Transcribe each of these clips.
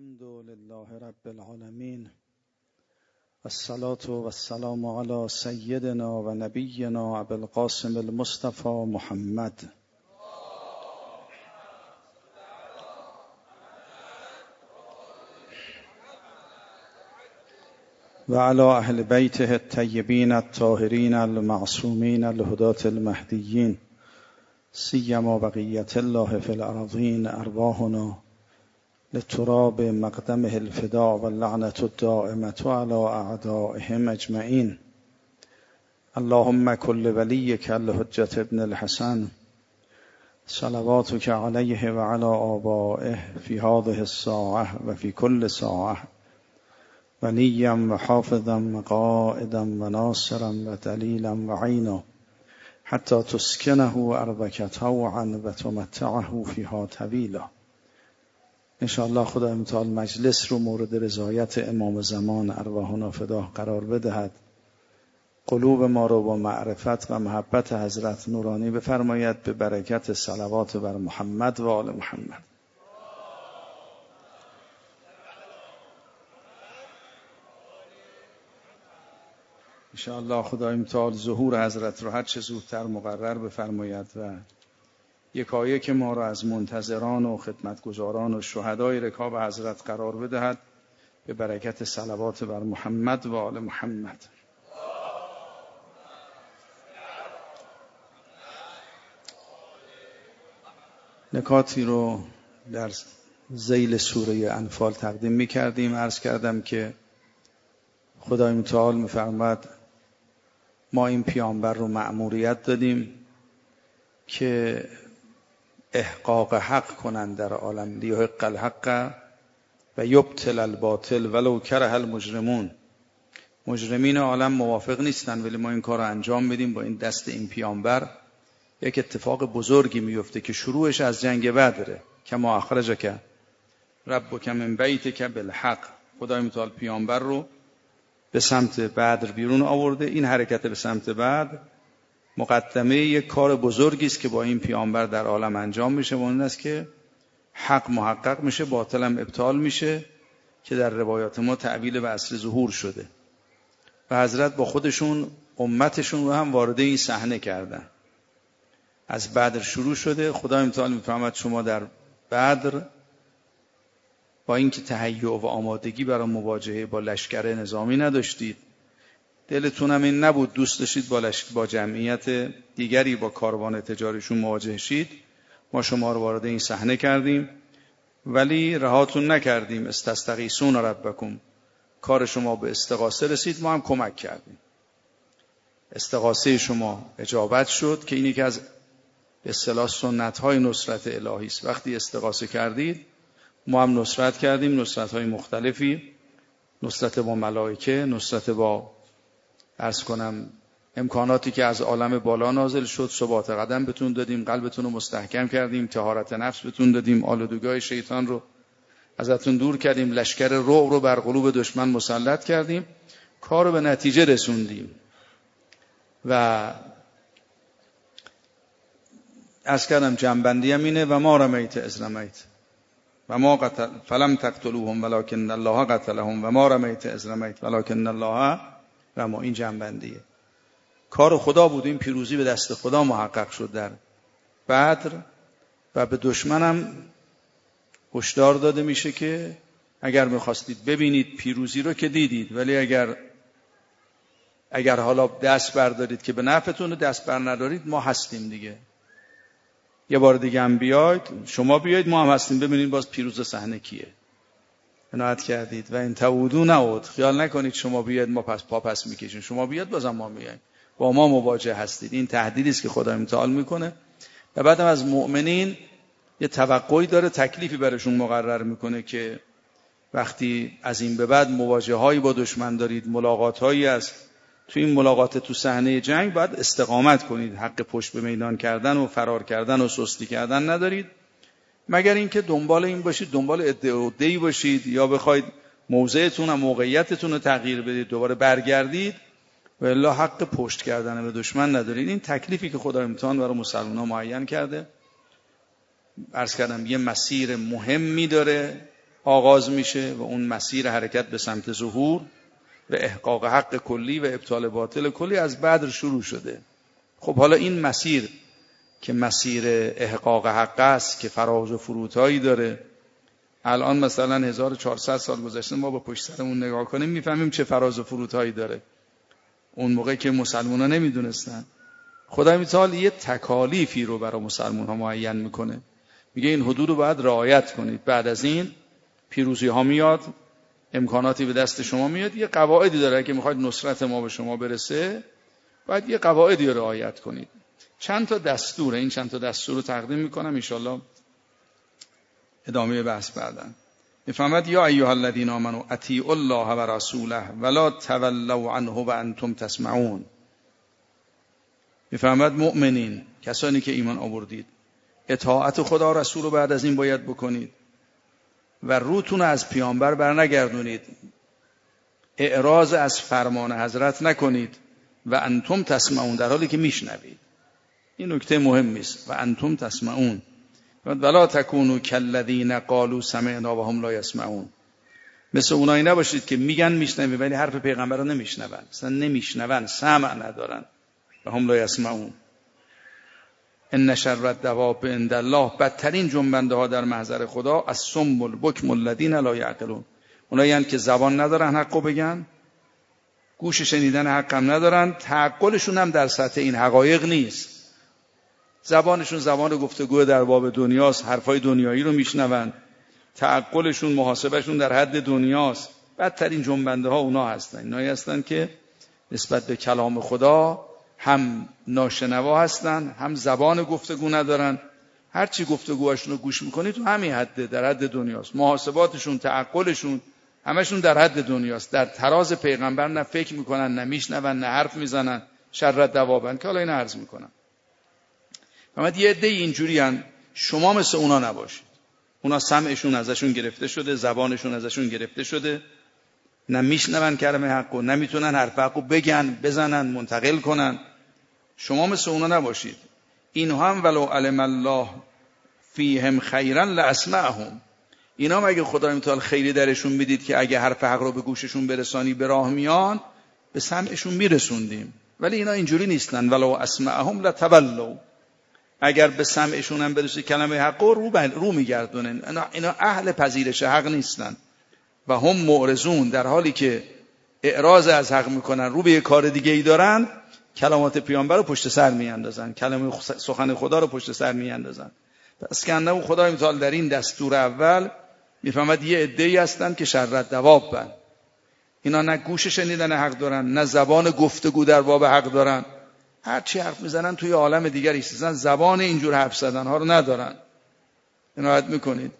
الحمد لله رب العالمين والصلاة والسلام على سيدنا و نبینا ابی القاسم المصطفى محمد و علی اهل بیته الطیبین الطاهرین المعصومین الهداة المهدیین سیما بقیة الله فی الارضین ارواحنا لتراب مقدمه الفداء واللعنة الدائمة على اعدائهم اجمعین. اللهم كل وليك الحجة ابن الحسن صلواتك عليه وعلى آبائه في هذه الساعة وفي كل ساعة وليا وحافظا وقائدا وناصرا ودليلا وعينا حتى تسكنه أرضك طوعا وتمتعه فيها طويلا. انشاءالله خدا متعال مجلس رو مورد رضایت امام زمان ارواحنا فداه قرار بدهد، قلوب ما رو با معرفت و محبت حضرت نورانی بفرماید به برکت صلوات بر محمد و آل محمد. انشاءالله خدای متعال ظهور حضرت رو هر چه زودتر مقرر بفرماید و یکایک ما را از منتظران و خدمتگزاران و شهدای رکاب حضرت قرار بدهد به برکت صلوات بر محمد و آل محمد. نکاتی رو در ذیل سوره انفال تقدیم می کردیم. عرض کردم که خدای متعال می فرماید ما این پیامبر رو مأموریت دادیم که احقاق حق کنند در عالم، لیحق الحق و یبطل الباطل ولو کره المجرمون. مجرمین عالم موافق نیستن ولی ما این کار رو انجام بدیم با این دست این پیامبر. یک اتفاق بزرگی میفته که شروعش از جنگ بدره. کما اخرجک ربک من بیتک بالحق. خدای متعال پیامبر رو به سمت بدر بیرون آورده. این حرکت به سمت بدر مقدمه یک کار بزرگی است که با این پیامبر در عالم انجام میشه و اون است که حق محقق میشه، باطل هم ابطال میشه، که در روایات ما تعبیل به اصل ظهور شده و حضرت با خودشون امتشون رو هم وارد این صحنه کردن. از بدر شروع شده. خدای متعال میفرماید شما در بدر با اینکه تهیع و آمادگی برای مواجهه با لشکر نظامی نداشتید، دلتون هم این نبود، دوست داشتید با جمعیت دیگری با کاروان تجاریشون مواجه شید، ما شما رو وارد این صحنه کردیم ولی رهاتون نکردیم. استستغیثون ربکم، کار شما به استغاثه رسید، ما هم کمک کردیم. استغاثه شما اجابت شد که اینی که از به اصطلاح سنت‌های نصرت الهی است. وقتی استغاثه کردید ما هم نصرت کردیم، نصرت‌های مختلفی، نصرت با ملائکه، نصرت با عرض کنم امکاناتی که از عالم بالا نازل شد، ثبات قدم بهتون دادیم، قلبتون رو مستحکم کردیم، طهارت نفس بهتون دادیم، آلودگی شیطان رو ازتون دور کردیم، لشکر رعب رو بر قلوب دشمن مسلط کردیم، کار رو به نتیجه رسوندیم. و عرض کردم جنبندی هم اینه و ما رمیت اذ رمیت و ما قتل فلم تقتلوهم ولکن الله قتلهم و ما رمیت اذ رمیت ولکن الله رمی. این جنبندیه. کار خدا بود، این پیروزی به دست خدا محقق شد در بدر و به دشمنم هشدار داده میشه که اگر میخواستید ببینید پیروزی رو که دیدید، ولی اگر حالا دست بردارید که به نفعتون، دست بر ندارید ما هستیم دیگه. یه بار دیگه هم بیاید، شما بیاید ما هم هستیم، ببینید باز پیروز صحنه کیه. عنایت کردید و این تعودو نعود، خیال نکنید شما بیاید ما پس میکشیم، شما بیاید بازم ما میایم، با ما مواجه هستید. این تهدیدی است که خدای متعال میکنه و بعدم از مؤمنین یه توقعی داره، تکلیفی برشون مقرر میکنه که وقتی از این به بعد مواجهه‌هایی با دشمن دارید، ملاقات‌هایی است، تو این ملاقات تو صحنه جنگ باید استقامت کنید. حق پشت به میدان کردن و فرار کردن و سستی کردن ندارید، مگر اینکه دنبال این باشید، دنبال ادعایی باشید یا بخواید موضعتون و موقعیتتون رو تغییر بدید، دوباره برگردید، و الا حق پشت کردن به دشمن ندارید. این تکلیفی که خدا امتحان برای مسلمان‌ها معین کرده. عرض کردم یه مسیر مهمی داره آغاز میشه و اون مسیر حرکت به سمت ظهور و احقاق حق کلی و ابطال باطل کلی از بدر شروع شده. خب حالا این مسیر که مسیر احقاق حق است که فراز و فرودهایی داره، الان مثلا 1400 سال گذشته ما با پشت سرمون نگاه کنیم میفهمیم چه فراز و فرودهایی داره. اون موقع که مسلمان‌ها نمیدونستن، خدای متعال یه تکالیفی رو برای مسلمان‌ها معین میکنه، میگه این حدود رو باید رعایت کنید، بعد از این پیروزی ها میاد، امکاناتی به دست شما میاد، یه قواعدی داره که میخواید نصرت ما به شما برسه باید یه قواعدی رو رعایت کنید. چند تا دستوره، این چند تا دستور رو تقدیم میکنم انشالله ادامه بحث بعدن. میفهمد یا ایها الذین آمنوا اطیعوا الله و رسوله ولا تولوا عنه و انتم تسمعون. میفهمد مؤمنین، کسانی که ایمان آوردید، اطاعت خدا و رسول رو بعد از این باید بکنید و روتون از پیامبر برنگردونید، اعراض از فرمان حضرت نکنید و انتم تسمعون، در حالی که میشنوید. این نکته مهمی است، و انتم تسمعون ولا تکونوا کالذین قالوا سمعنا و هم لا یسمعون. مثل اونایی نباشید که میگن میشنویم ولی حرف پیغمبر رو نمیشنون، اصلا نمیشنون، سمع ندارن. و هم لا یسمعون. ان شر الدواب عند الله، بدترین جنبنده ها در محضر خدا الصم البکم الذین لا یعقلون، اونایی که زبان ندارن حقو بگن، گوش شنیدن حق هم ندارن، تعقلشون هم در سطح این حقایق نیست. زبانشون زبان گفتگو در باب دنیاست، حرفای دنیایی رو میشنون، تعقلشون محاسبهشون در حد دنیاست. بدترین جنبنده ها اونا هستن، اینایی هستن که نسبت به کلام خدا هم ناشنوا هستن، هم زبان گفتگو ندارن. هر چی گفتگوهاشون رو گوش میکنی تو همین حده، در حد دنیاست. محاسباتشون، تعقلشون همشون در حد دنیاست. در تراز پیغمبر نه فکر میکنن، نه میشنون، نه حرف میزنن. شر دوابن که حالا این عرض میکنم. اما یه عده اینجوری هن، شما مثل اونا نباشید. اونا سمعشون ازشون گرفته شده، زبانشون ازشون گرفته شده، نه میشنون کلمه حقو، نمیتونن حرف حقو بگن، بزنن، منتقل کنن. شما مثل اونا نباشید. اینها هم ولو علم الله فیهم خیرا لاسمعهم، اینا مگه خدای متعال خیری درشون میدید که اگه حرف حق رو به گوششون برسانی به راه میان، به سمعشون میرسوندیم. ولی اینا اینجوری نیستن. ولو اسمعهم لتولوا، اگر به سمعشون هم برسه کلمه حق رو میگردونن. اینا اهل پذیرش حق نیستن و هم معرضون، در حالی که اعراض از حق میکنن، رو به یه کار دیگه ای دارن، کلمات پیامبر رو پشت سر میاندازن، کلمه سخن خدا رو پشت سر میاندازن. پس که انه خدای متعال در این دستور اول میفهمد یه عده‌ای هستن که شر دواب بن. اینا نه گوش شنیدن حق دارن، نه زبان گفتگو در باب حق دارن. هر چی حرف میزنن توی عالم دیگری هستن، زبان اینجور حرف زدن ها رو ندارن. عنایت میکنید.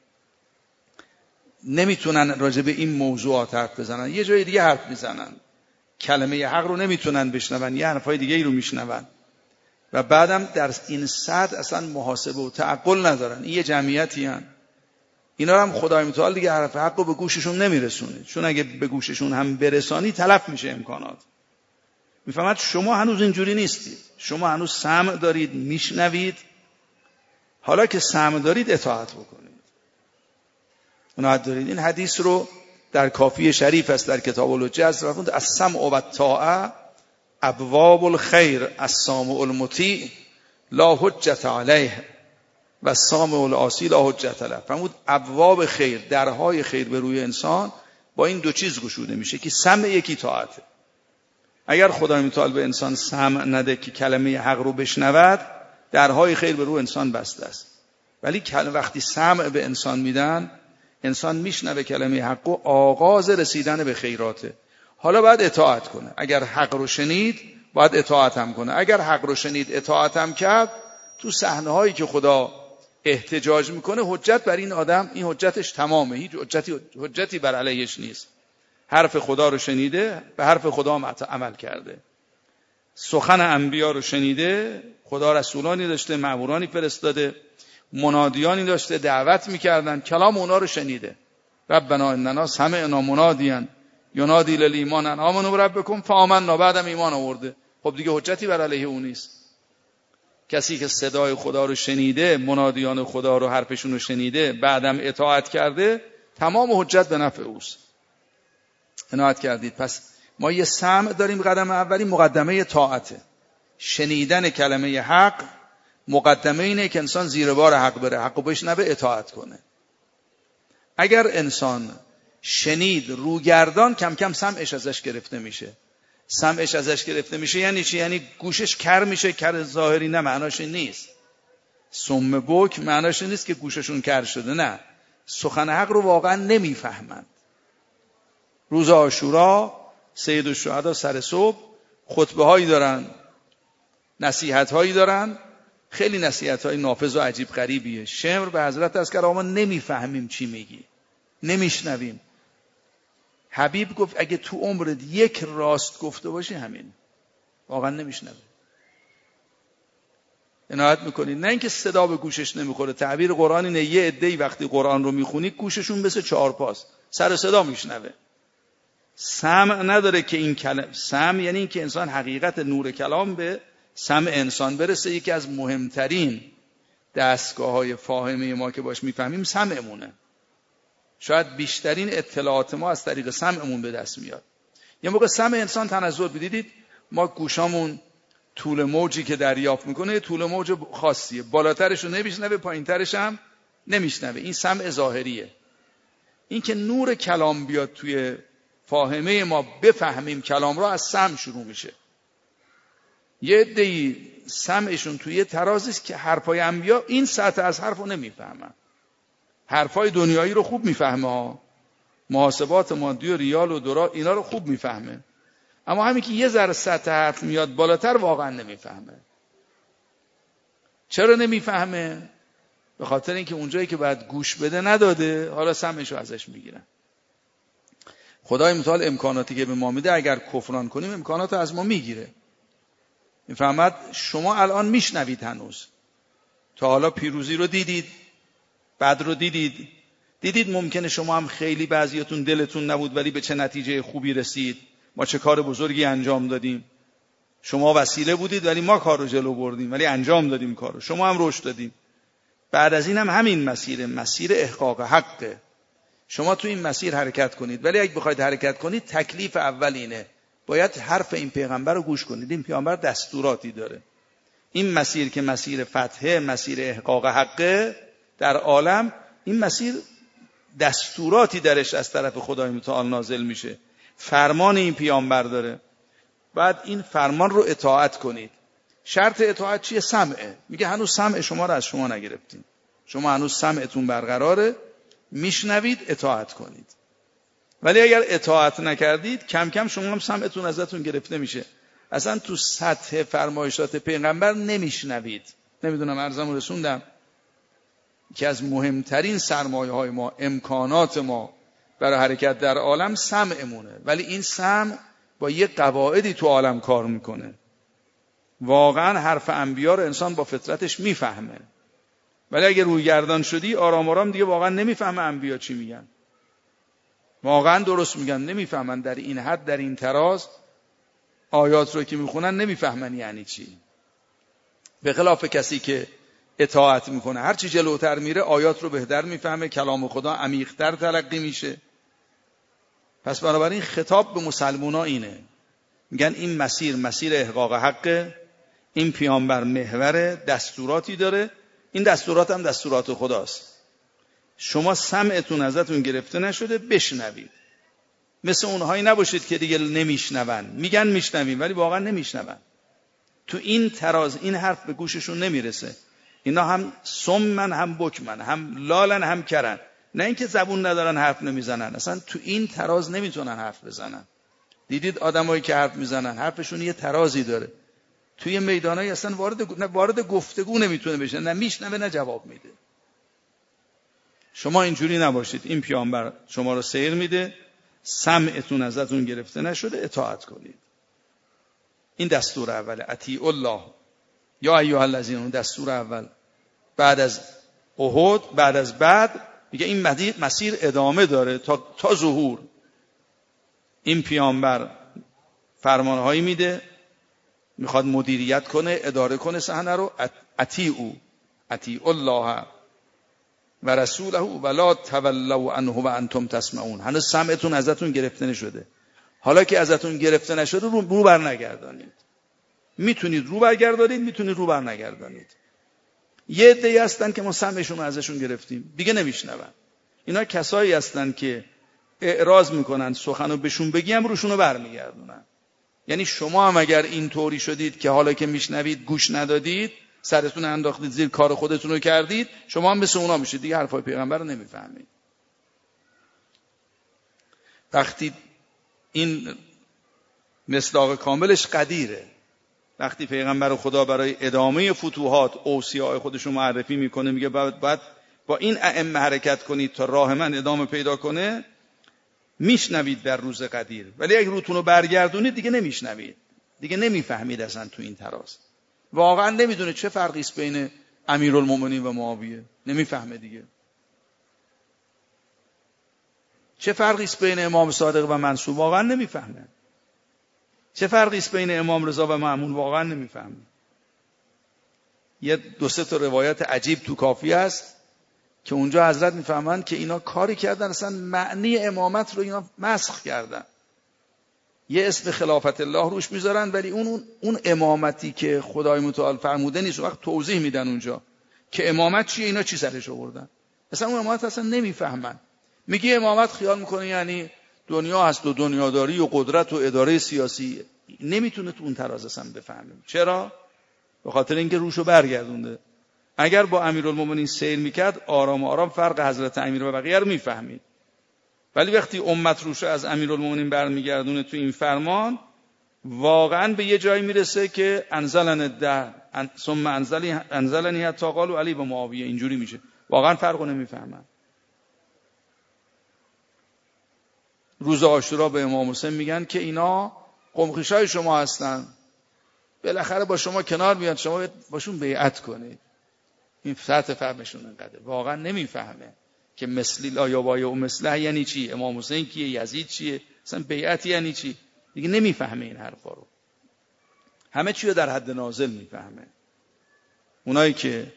نمیتونن راجع به این موضوعات حرف بزنن، یه جای دیگه حرف میزنن. کلمه حق رو نمیتونن بشنون، یه حرفای دیگه ای رو میشنون و بعدم در این سطح اصلا محاسبه و تعقل ندارن. این یه جمعیتی هن. اینا هم خدای متعال دیگه حرف حق رو به گوششون نمیرسونه، چون اگه به گوششون هم برسانی تلف میشه امکانات. میفهمد شما هنوز اینجوری نیستید، شما هنوز سمع دارید، میشنوید. حالا که سمع دارید اطاعت بکنید. عنایت دارید. این حدیث رو در کافی شریف است، در کتاب الحجه است، فرمود السمع و الطاعه ابواب الخیر، السامع المطیع لا حجت علیه و السامع العاصی لا حجت له. فرمود ابواب خیر، درهای خیر به روی انسان با این دو چیز گشوده میشه که سمع، یکی طاعته. اگر خدای متعال به انسان سمع نده که کلمه حق رو بشنود، درهای خیر به روی انسان بسته است. ولی وقتی سمع به انسان میدن، انسان میشنوه کلمه حق و آغاز رسیدن به خیراته. حالا باید اطاعت کنه. اگر حق رو شنید باید اطاعت هم کنه. اگر حق رو شنید اطاعت هم کرد، تو صحنه هایی که خدا احتجاج میکنه، حجت بر این آدم، این حجتش تمامه، هیچ حجتی بر علیهش نیست. حرف خدا رو شنیده، به حرف خدا هم عمل کرده. سخن انبیا رو شنیده، خدا رسولانی داشته، مأمورانی فرستاده، منادیانی داشته، دعوت میکردن، کلام اونا رو شنیده. ربنا اننا سمعنا منادیا ینادی للایمان ان آمنوا بربکم فآمنا، بعدم ایمان آورده. خب دیگه حجتی بر علیه اون نیست. کسی که صدای خدا رو شنیده، منادیان خدا رو حرفشون رو شنیده، بعدم اطاعت کرده، تمام حجت به نفع اوست. عنایت کردید. پس ما یه سمع داریم، قدم اولی مقدمه طاعته. شنیدن کلمه حق مقدمه اینه که انسان زیر بار حق بره، حق بشنوه، اطاعت کنه. اگر انسان شنید روگردان، کم کم سمعش ازش گرفته میشه. سمعش ازش گرفته میشه یعنی چی؟ یعنی گوشش کر میشه. کر ظاهری نه، معناش نیست. صم بک معناش نیست که گوششون کر شده، نه، سخن حق رو واقعا نمیفهمند. روز عاشورا سید الشهدا سر صبح خطبه هایی دارن، نصیحت هایی دارن، خیلی نصیحت های نافذ و عجیب غریبیه. شمر به حضرت از کرد ما نمیفهمیم چی میگی، نمیشنویم. حبیب گفت اگه تو عمرت یک راست گفته باشی همین، واقعا نمیشنوی. عنایت میکنید. نه اینکه صدا به گوشش نمیخوره. تعبیر قرآن اینه یه عده‌ای وقتی قرآن رو میخونی گوششون مثل 4 پاست، سر صدا میشنوه. سمع نداره که این کلمه. سمع یعنی این که انسان حقیقت نور کلام به سمع انسان برسه. یکی از مهمترین دستگاه‌های فاهمه ما که باش میفهمیم سمعمونه. شاید بیشترین اطلاعات ما از طریق سمعمون به دست میاد. یه موقع سمع انسان تنزل بدیدید، ما گوشامون طول موجی که دریافت میکنه یه طول موج خاصیه، بالاترش رو نمیشنوه، پایینترش هم نمیشنوه. این سمع ظاهریه. این که نور کلام بیاد توی فاهمه ما، بفهمیم کلام را، از سمع شروع میشه. یه عده‌ای سمعشون توی ترازی است که حرفای انبیا این سطح از حرفو نمیفهمن. حرفای دنیایی رو خوب میفهمه ها، محاسبات مادی و ریال و دلار اینا رو خوب میفهمه، اما همین که یه ذره سطح حرف میاد بالاتر واقعا نمیفهمه. چرا نمیفهمه؟ به خاطر اینکه اونجایی که باید گوش بده نداده، حالا سمعشو ازش میگیرن. خدای متعال امکاناتی که به ما میده اگر کفران کنیم امکاناتو از ما میگیره. میفهمد شما الان میشنوید، هنوز تا حالا پیروزی رو دیدید، بدر رو دیدید ممکنه شما هم خیلی بعضیاتون دلتون نبود ولی به چه نتیجه خوبی رسید، ما چه کار بزرگی انجام دادیم. شما وسیله بودید ولی ما کار رو جلو بردیم، ولی انجام دادیم کارو، شما هم رشد دادیم. بعد از این هم همین مسیر احقاق حقه. شما تو این مسیر حرکت کنید، ولی اگه بخواید حرکت کنید تکلیف اول اینه، باید حرف این پیغمبر رو گوش کنید. این پیغمبر دستوراتی داره. این مسیر که مسیر فتحه، مسیر احقاق حقه در عالم، این مسیر دستوراتی درش از طرف خدای متعال نازل میشه. فرمان این پیامبر داره، بعد این فرمان رو اطاعت کنید. شرط اطاعت چیه؟ سمعه. میگه هنوز سمع شما رو از شما نگرفتیم، شما هنوز سمعتون برقراره، میشنوید، اطاعت کنید. ولی اگر اطاعت نکردید کم کم شما هم سمعتون ازتون گرفته میشه، اصلا تو سطح فرمایشات پیغمبر نمیشنوید. نمیدونم عرضمو رسوندم که از مهمترین سرمایه های ما، امکانات ما برای حرکت در عالم سمعمونه، ولی این سمع با یه قواعدی تو عالم کار میکنه. واقعا حرف انبیا رو انسان با فطرتش میفهمه، ولی اگه روی گردان شدی آرام آرام دیگه واقعا نمیفهمه انبیا چی میگن، واقعا درست میگن، نمیفهمن. در این حد، در این تراز آیات رو که میخونن نمیفهمن یعنی چی. به خلاف کسی که اطاعت میکنه، هر چی جلوتر میره آیات رو بهتر میفهمه، کلام خدا عمیق‌تر تلقی میشه. پس بنابراین خطاب به مسلمونا اینه، میگن این مسیر احقاق حقه، این پیامبر محور، دستوراتی داره، این دستورات هم دستورات خداست. شما سمعتون ازتون گرفته نشده، بشنوید. مثل اونهایی نباشید که دیگه نمیشنون، میگن میشنویم ولی واقعا نمیشنون. تو این تراز این حرف به گوششون نمیرسه. اینا هم سمن، هم بکمن، هم لالن، هم کرن. نه اینکه زبون ندارن حرف نمیزنن، اصلا تو این تراز نمیتونن حرف بزنن. دیدید آدمایی که حرف میزنن حرفشون یه ترازی داره، توی میدانایی اصلا وارد گفتگو نمیتونه بشه، نه میشنوه نه جواب میده. شما اینجوری نباشید. این پیامبر شما رو سیر میده، سمعتون ازتون گرفته نشده، اطاعت کنید. این دستور اوله، اطیعوا الله یا ایها الذین. دستور اول بعد از احد، بعد از بدر، میگه این مسیر ادامه داره تا ظهور. این پیامبر فرمانهایی میده، میخواد مدیریت کنه، اداره کنه صحنه رو. اطیعوا الله و رسوله ولا تولوا عنه و انتم تسمعون. هنوز سمعتون ازتون گرفته نشده. حالا که ازتون گرفته نشده رو بر نگردانید. میتونید رو برگردانید، میتونید رو بر نگردانید. یه عده‌ای هستن که ما سمعشون ازشون گرفتیم دیگه نمیشنون. اینا کسایی هستن که اعراض میکنن، سخنو بهشون بگیم روشونو برمیگردونن. یعنی شما هم اگر اینطوری شدید که حالا که میشنوید گوش ندادید، سرتون انداختید زیر کار خودتون رو کردید، شما هم مثل اونا میشید دیگه، حرفای پیغمبر رو نمیفهمید. وقتی این مصداق کاملش قدیره، وقتی پیغمبر خدا برای ادامه فتوحات اوصیاء خودش رو معرفی میکنه، میگه بعد با این ائمه حرکت کنید تا راه من ادامه پیدا کنه، میشنوید در روز قدیر. ولی اگه روتون رو برگردونید دیگه نمیشنوید، دیگه نمیفهمید اصلا تو این تراز. واقعا نمیدونه چه فرقی است بین امیرالمومنین و معاویه، نمیفهمه دیگه. چه فرقی است بین امام صادق و منصور، واقعا نمیفهمه. چه فرقی است بین امام رضا و مأمون، واقعا نمیفهمه. یه دو سه تا روایت عجیب تو کافی است که اونجا حضرت میفهمن که اینا کاری کردن اصلا معنی امامت رو اینا مسخ کردن. یه اسم خلافت الله روش میذارن ولی اون امامتی که خدای متعال فرموده نیست. وقت توضیح میدن اونجا که امامت چیه، اینا چی سرش آوردن. اصلا اون امامت اصلا نمیفهمن. میگه امامت خیال میکنه یعنی دنیا هست و دنیاداری و قدرت و اداره سیاسی. نمیتونه تو اون تراز اصلا بفهمه. چرا؟ به خاطر اینکه روشو برگردونده. اگر با امیرالمومنین سیر میکرد آرام آرام فرق حضرت امیر و بقیه رو میفهمید. ولی وقتی امت روشو از امیرالمومنین برمیگردونه تو این فرمان، واقعا به یه جایی میرسه که انزلن الده ثم انزلنی حتی قالوا علی و معاویه، اینجوری میشه. واقعا فرقو نمیفهمن. روز عاشورا به امام حسین میگن که اینا قومخوشای شما هستن، بالاخره با شما کنار میاد، شما باشون بیعت کنید. این سطح فهمشون انقدر واقعا نمیفهمه که مثلی لا یابای و مثله یعنی چی، امام حسین کیه، یزید چیه، اصلا بیعت یعنی چی، دیگه نمیفهمه این حرفا رو. همه چی رو در حد نازل میفهمه. اونایی که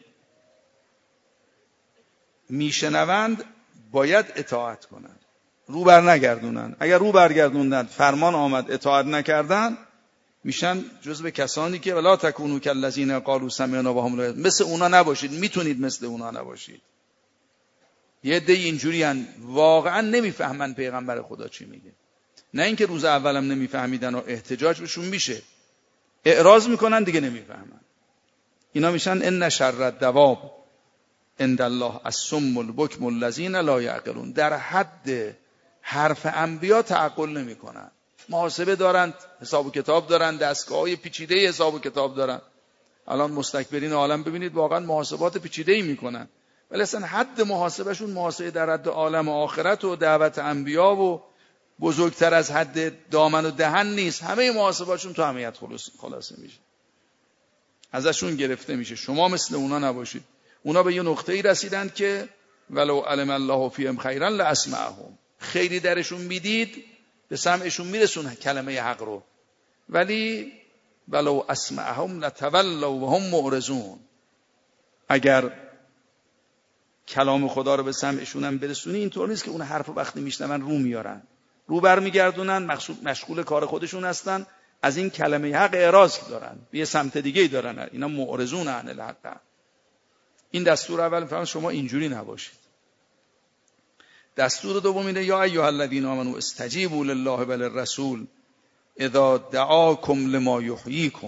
میشنوند باید اطاعت کنند، رو بر نگردونن. اگر رو برگردوندن، فرمان آمد اطاعت نکردن، میشن جزو کسانی که ولا تکونوا کالذین قالوا سمعنا و هم لا یسمعون. مثل اونا نباشید، میتونید مثل اونا نباشید. یه عده اینجوریان واقعا نمیفهمن پیغمبر خدا چی میگه. نه اینکه روز اولم نمیفهمیدن و احتجاج بهشون میشه، اعراض میکنن دیگه نمیفهمن. اینا میشن ان شر الدواب عند الله الصم البکم الذین لا یعقلون. در حد حرف انبیا تعقل نمیکنن. محاسبه دارن، حساب و کتاب دارن، دستگاه‌های پیچیده حساب و کتاب دارن. الان مستکبرین عالم ببینید واقعا محاسبات پیچیده‌ای میکنن، ولی اصلا حد محاسبهشون محاسبه در حد عالم آخرت و دعوت انبیا و بزرگتر از حد دامن و دهن نیست. همه محاسباتشون تو همیت خلاصه میشه، ازشون گرفته میشه. شما مثل اونا نباشید. اونا به یه نقطه‌ای رسیدن که ولو علم الله فیهم خیرا لاسمعهم. خیری درشون میدید به سمعشون میرسون کلمه حق رو، ولی ولو اسمعهم لتولوا وهم معرضون. اگر کلام خدا رو به سمعشون هم برسونی، اینطور نیست که اون حرف رو وقتی میشنون رو میارن، رو برمیگردونن، مشغول کار خودشون هستن، از این کلمه حق اعراض دارن، به یه سمت دیگه دارن. اینا معرضون عن الحق. این دستور اول فرمان شما اینجوری نباشید. دستور دوم اینه یا ایها الذین آمنوا استجیبوا لله وللرسول اذا دعاکم لما یحییکم.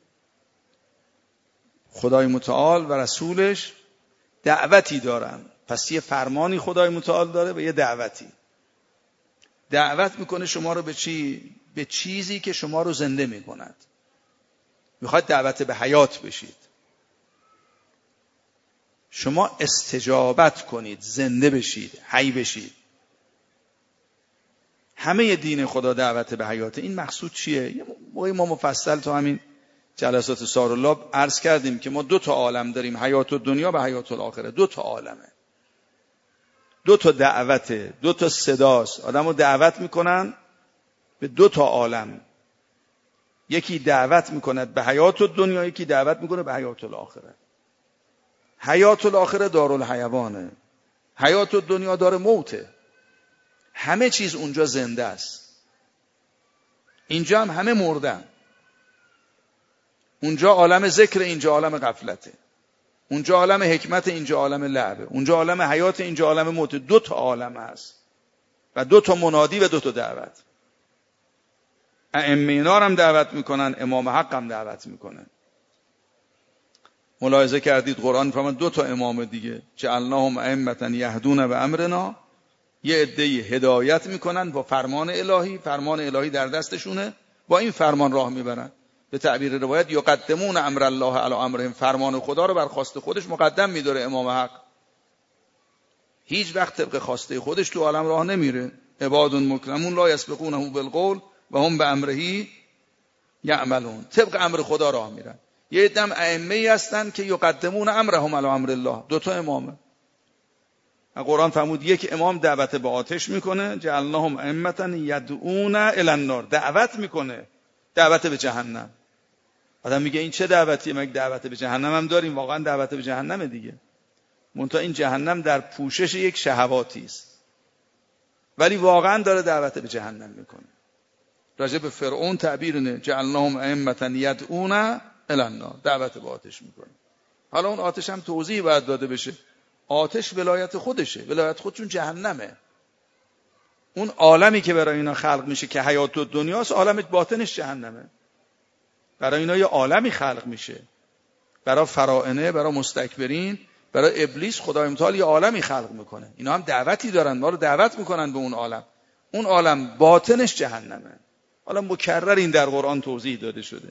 خدای متعال و رسولش دعوتی دارن. پس یه فرمانی خدای متعال داره و یه دعوتی. دعوت میکنه شما رو به چی؟ به چیزی که شما رو زنده میکند. میخواد دعوت به حیات بشید. شما استجابت کنید، زنده بشید، حی بشید. همه دین خدا دعوت به حیات. این مقصود چیه؟ یه موقعی ما مفصل تو همین جلسات سارالله عرض کردیم که ما 2 تا عالم داریم، حیات الدنیا و حیات الاخره. 2 تا عالمه، 2 تا دعوته، 2 تا صداست. آدمو دعوت میکنن به 2 تا عالم. یکی دعوت میکند به حیات الدنیا، یکی دعوت میکنه به حیات الاخره. حیات الاخره دارالحیوانه. حیات دنیا داره موته. همه چیز اونجا زنده است. اینجا هم همه مردن. اونجا عالم ذکر، اینجا عالم غفلته. اونجا عالم حکمت، اینجا عالم لعبه. اونجا عالم حیات، اینجا عالم موت. 2 تا عالم هست و 2 تا منادی و 2 تا دعوت. ائمه اینا هم دعوت میکنن، امام حق هم دعوت میکنه. ملاحظه کردید قرآن فرمود 2 تا امام دیگه، جعلناهم ائمة یهدون بامرنا، یه عده‌ای هدایت میکنن با فرمان الهی. فرمان الهی در دستشونه، با این فرمان راه میبرن. به تعبیر روایت یقدمون امر الله علی امرهم، فرمان خدا رو بر خواسته خودش مقدم میداره امام حق. هیچ وقت طبق خواسته خودش تو عالم راه نمیره. عباد مکرمون لا یسبقونه بالقول و هم بامره یعملون، طبق امر خدا راه میرن. یه عدم ائمه‌ای هستن که یقدمون امرهم علی امر الله، 2 تا امامه. قرآن فرمود یک امام دعوت به آتش میکنه، جعلناهم ائمة یدعون الی النار، دعوت میکنه، دعوت به جهنم. آدم میگه این چه دعوتیه؟ مگه دعوت به جهنم هم داریم؟ واقعا دعوت به جهنم دیگه. منتها این جهنم در پوشش یک شهواتی است، ولی واقعا داره دعوت به جهنم میکنه. راجع به فرعون تعبیر نه، جعلناهم ائمة یدعون الی النار، دعوت به آتش میکنه. حالا اون آتش هم توضیح باید داده بشه. آتش ولایت خودشه، ولایت خودشون جهنمه. اون عالمی که برای اینا خلق میشه که حیات دنیاست، عالم باطنش جهنمه. برای اینا یه عالمی خلق میشه، برای فراعنه، برای مستکبرین، برای ابلیس خدای متعال یه عالمی خلق میکنه. اینا هم دعوتی دارن، ما رو دعوت میکنن به اون عالم. اون عالم باطنش جهنمه. حالا مکرر این در قرآن توضیح داده شده.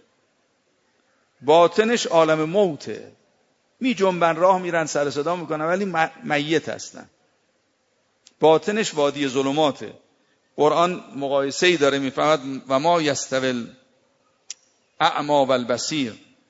باطنش عالم موته، می جنبن، راه میرن، سر صدا میکنن، ولی میت هستن. باطنش وادی ظلماته. قرآن مقایسه‌ای داره میفهمد و ما یستوی الاعمی والبصیر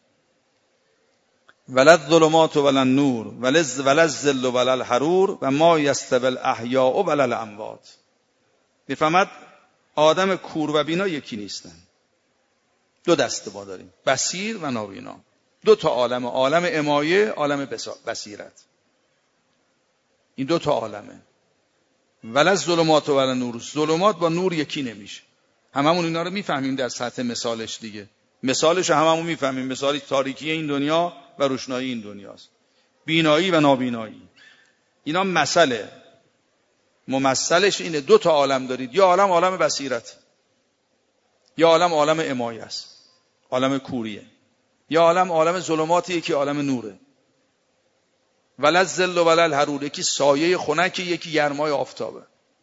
ولا الظلمات ولا النور ولا الظل ولا الحرور و ما یستوی الاحیاء ولا الاموات. میفهمد آدم کور و بینا یکی نیستن. 2 دسته ما داریم، بصیر و نابینا. 2 تا عالم، عالم امایه، عالم بصیرت. این 2 تا عالمه. ولا الظلمات ولا النور، ظلمات با نور یکی نمیشه. هممون اینا رو میفهمیم در سطح مثالش دیگه. مثالش هممون میفهمیم. مثال تاریکی این دنیا و روشنایی این دنیاست. بینایی و نابینایی. اینا مسئله. ممثلش اینه 2 تا عالم دارید. یا عالم عالم بصیرت، یا عالم عالم امایه است، عالم کوریه. یا عالم عالم ظلماتی، یکی عالم نوره. ولا الظل ولا الحرور، یکی سایه خنک، یکی گرمای آفتابه.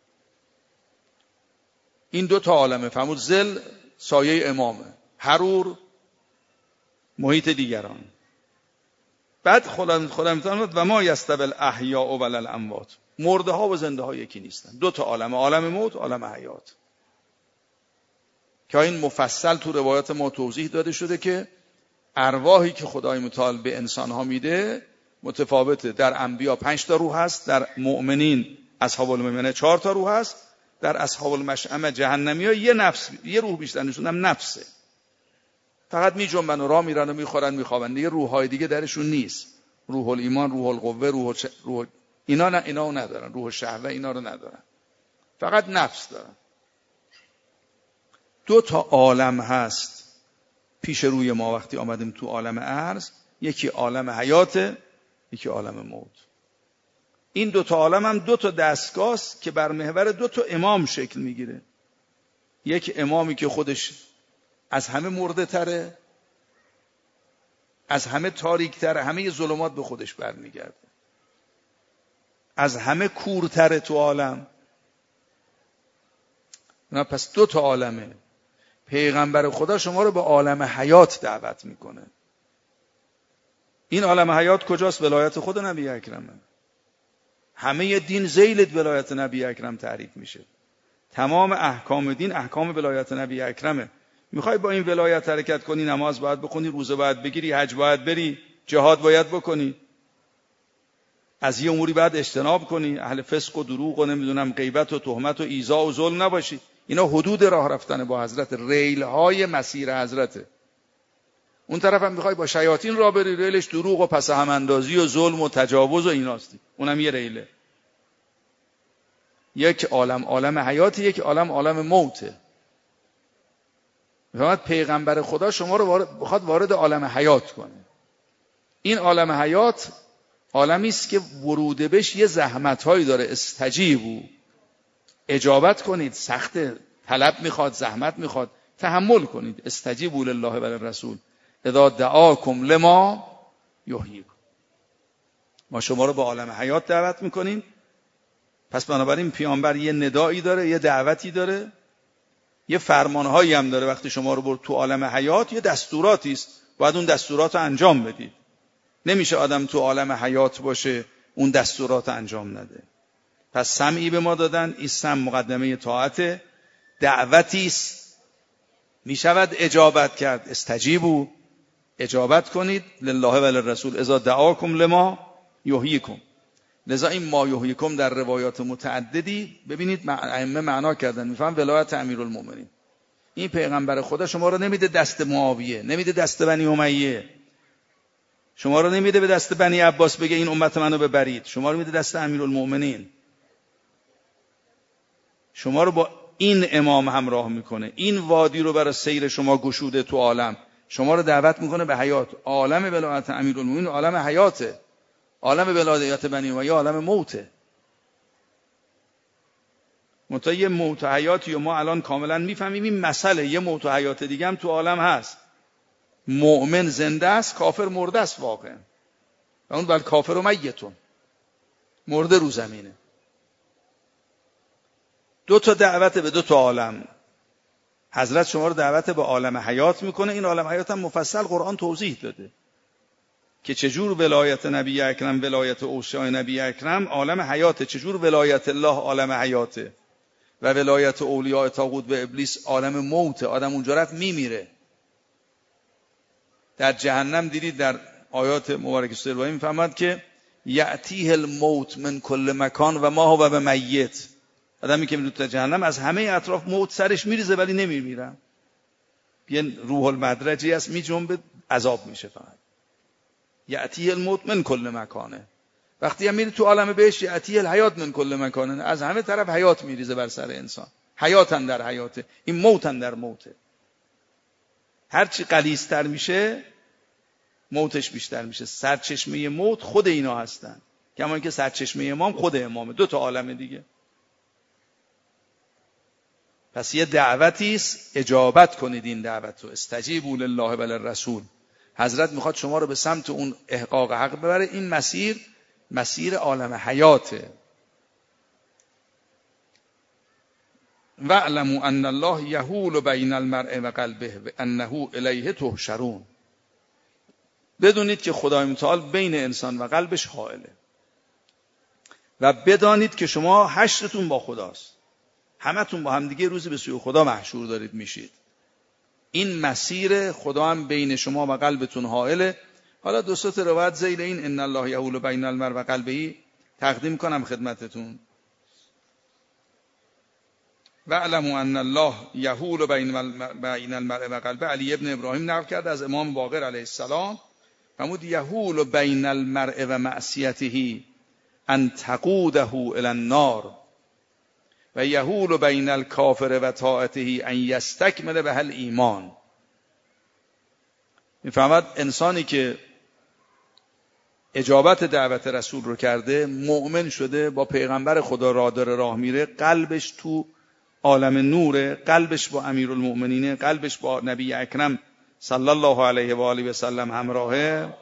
این 2 تا عالمه. فرمود ظل سایه امامه، حرور محیط دیگران. بعد خدا میتونه و ما یستوی الاحیاء ولا الاموات، مرده ها و زنده ها یکی نیستن. 2 تا عالم، عالم موت، عالم حیات، که این مفصل تو روایات ما توضیح داده شده که ارواحی که خدای متعال به انسان ها میده متفاوته. در انبیا 5 تا روح هست، در مؤمنین اصحاب المیمنه 4 تا روح هست، در اصحاب المشأمه جهنمی‌ها یه روح بیشتر، نشون هم نفسه. فقط میجنبن و راه میرن و میخورن میخوابن، دیگه روح‌های دیگه درشون نیست. روح الایمان، روح القوه، روح اینا نه، اینا رو ندارن. روح شهوه اینا رو ندارن، فقط نفس دارن. 2 تا عالم هست پیش روی ما وقتی آمدیم تو عالم ارض. یکی عالم حیات، یکی عالم موت. این 2 تا عالم هم 2 تا دستگاه است که بر محور 2 تا امام شکل میگیره. یک امامی که خودش از همه مرده تره، از همه تاریک تره، همه ظلمات به خودش برمیگرده، از همه کورتره تو عالم. پس 2 تا عالمه. پیغمبر خدا شما رو به عالم حیات دعوت میکنه. این عالم حیات کجاست؟ ولایت خود نبی اکرمه. همه دین ذیل ولایت نبی اکرم تعریف میشه. تمام احکام دین احکام ولایت نبی اکرمه. میخوای با این ولایت حرکت کنی، نماز باید بخونی، روزه باید بگیری، حج باید بری، جهاد باید بکنی، از یه اموری باید اجتناب کنی، اهل فسق و دروغ و نمیدونم غیبت و تهمت و ایذا و ظلم نباشی. اینا حدود راه رفتن با حضرت، ریل های مسیر حضرته. اون طرف هم میخوای با شیاطین راه بری، ریلش دروغ و پس هم اندازی و ظلم و تجاوز و ایناستی، اونم یه ریله. یک عالم حیات، یک عالم موته. میفهمد پیغمبر خدا شما رو بخواد وارد عالم حیات کنه. این عالم حیات عالمی است که ورود بهش یه زحمت‌هایی داره. استجیبوا، اجابت کنید. سخت، طلب میخواد، زحمت میخواد، تحمل کنید. استجیبوا لله و للرسول اذا دعاکم لما یحییکم. ما شما رو به عالم حیات دعوت میکنیم. پس بنابراین پیامبر یه ندایی داره، یه دعوتی داره، یه فرمانهایی هم داره. وقتی شما رو برد تو عالم حیات، یه دستوراتی است، باید اون دستورات رو انجام بدید. نمیشه آدم تو عالم حیات باشه اون دستورات رو انجام نده. پس سمعی به ما دادن، این سمع مقدمه طاعت، دعوتی است، میشود اجابت کرد. استجیبوا، اجابت کنید، لله و للرسول اذا دعاکم لما یحییکم. لذا این ما یحییکم در روایات متعددی ببینید ائمه معنا کردن. میفهم ولایت امیرالمومنین. این پیغمبر خدا شما رو نمیده دست معاویه، نمیده دست بنی امیه، شما رو نمیده به دست بنی عباس بگه این امت منو ببرید، شما رو میده دست امیرالمومنین. شما رو با این امام همراه میکنه، این وادی رو برای سیر شما گشوده تو عالم، شما رو دعوت میکنه به حیات. عالم ولایت امیرالمومنین عالم حیاته، عالم ولایت بنی امیه عالم موته. منتها یه موت و حیاتی و ما الان کاملا میفهمیم این مسئله. یه موت و حیات دیگه هم تو عالم هست. مؤمن زنده است، کافر مرده است واقعا. و اون بل کافر و میتون، مرده رو زمینه. دو تا دعوت به دو تا عالم. حضرت شما رو دعوت به عالم حیات میکنه. این عالم حیات هم مفصل قرآن توضیح داده که چجور ولایت نبی اکرم، ولایت اوصیای نبی اکرم عالم حیاته، چجور ولایت الله عالم حیاته و ولایت اولیاء طاغوت و ابلیس عالم موته. آدم اونجا رفت میمیره. در جهنم دیدید در آیات مبارکه سوره ابراهیم میفهمد که یأتیه الموت من کل مکان و ما هو بمیت. آدمی که میره تو جهنم از همه اطراف موت سرش میریزه ولی نمیمیره. یه روح المدرجی است، میجنبه، عذاب میشه. فقط یأتیه الموت من کل مکانه. وقتی هم میره تو عالم بهش یأتیه الحیات من کل مکانه، از همه طرف حیات میریزه بر سر انسان. حیاتن در حیاته، این موتن در موته. هرچی غلیظ‌تر میشه موتش بیشتر میشه. سرچشمه موت خود اینا هستن، کما اینکه سرچشمه امام خود امامه. دو تا عالم دیگه. پس یه دعوتی است، اجابت کنید این دعوت رو. استجیبوا لله و للرسول. حضرت میخواد شما رو به سمت اون احقاق حق ببره. این مسیر عالم حیاته. واعلموا ان الله یحول بین المرء و قلبه و انه الیه تحشرون. بدونید که خدای متعال بین انسان و قلبش حائله و بدانید که شما حشرتون با خداست. همتون با هم دیگه روزی به سوی خدا محشور دارید میشید. این مسیر خدا هم بین شما و قلبتون حائله. حالا دو سه تا روایت ذیل این ان الله یحول بین المرء و قلبه تقدیم کنم خدمتتون. واعلموا ان الله یحول بین المرء و قلبه. علی ابن ابراهیم نقل کرد از امام باقر علیه السلام، فرمود یحول بین المرء و معصیته ان تقوده الی النار و یحول بین الکافر و طاعته ان یستکمل به الایمان. میفهمد انسانی که اجابت دعوت رسول رو کرده، مؤمن شده، با پیغمبر خدا راه میره، قلبش تو عالم نوره، قلبش با امیرالمؤمنینه، قلبش با نبی اکرم صلی الله علیه و آله و سلم همراهه.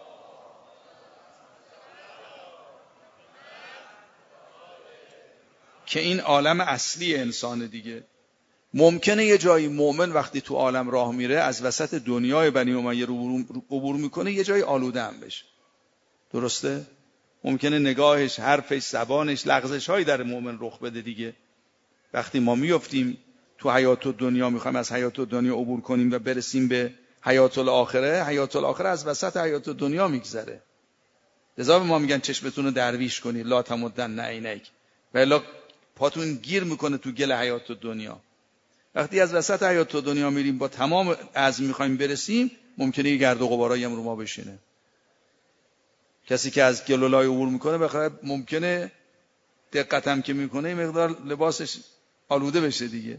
که این عالم اصلی انسان دیگه. ممکنه یه جایی مؤمن وقتی تو عالم راه میره از وسط دنیای بنی امیه رو عبور میکنه، یه جایی آلوده هم بشه. درسته؟ ممکنه نگاهش، حرفش، زبانش، لغزش هایی در مؤمن رخ بده دیگه. وقتی ما میافتیم تو حیات دنیا، میخوایم از حیات دنیا عبور کنیم و برسیم به حیات الاخره، حیات الاخره از وسط حیات دنیا میگذره. لذا ما میگن چشمتون رو درویش کنید، لا تمدن عینیک، و الا پاتون گیر میکنه تو گل حیات دنیا. وقتی از وسط حیات دنیا میریم با تمام عزم میخوایم برسیم، ممکنه یه گرد و غبارایی هم رو ما بشینه. کسی که از گل و لای عبور میکنه بخاطر ممکنه دقتم که میکنه مقدار لباسش آلوده بشه دیگه.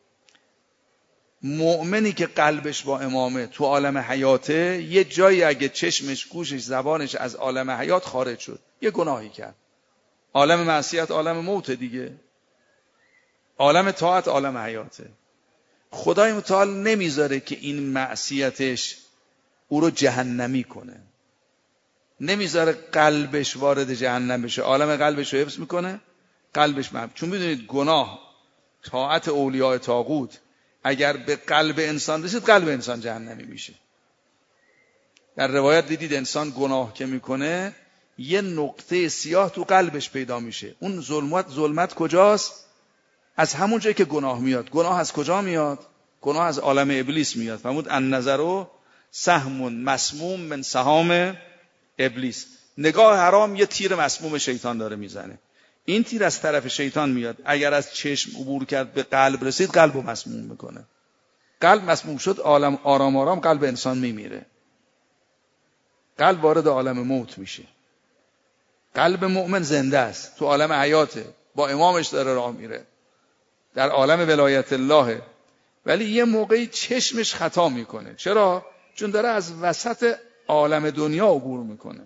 مؤمنی که قلبش با امامه تو عالم حیاته، یه جایی اگه چشمش، گوشش، زبانش از عالم حیات خارج شد، یه گناهی کرد، عالم معصیت عالم موت دیگه، عالم طاعت عالم حیاته. خدای متعال نمیذاره که این معصیتش او رو جهنمی کنه، نمیذاره قلبش وارد جهنم بشه، عالم قلبش رو حفظ میکنه، قلبش محب. چون میدونید گناه، طاعت اولیاء طاغوت اگر به قلب انسان رسید، قلب انسان جهنمی میشه. در روایت دیدید انسان گناه که میکنه یه نقطه سیاه تو قلبش پیدا میشه. اون ظلمت کجاست؟ از همون جایی که گناه میاد. گناه از کجا میاد؟ گناه از عالم ابلیس میاد. فرمود النظر سهم مسموم من سهام ابلیس. نگاه حرام یه تیر مسموم شیطان داره میزنه. این تیر از طرف شیطان میاد، اگر از چشم عبور کرد به قلب رسید، قلب رو مسموم میکنه. قلب مسموم شد، عالم آرام آرام قلب انسان میمیره، قلب وارد عالم موت میشه. قلب مؤمن زنده است، تو عالم حیاته، با امامش داره راه میره، در عالم ولایت الله. ولی یه موقعی چشمش خطا میکنه. چرا؟ چون داره از وسط عالم دنیا عبور میکنه،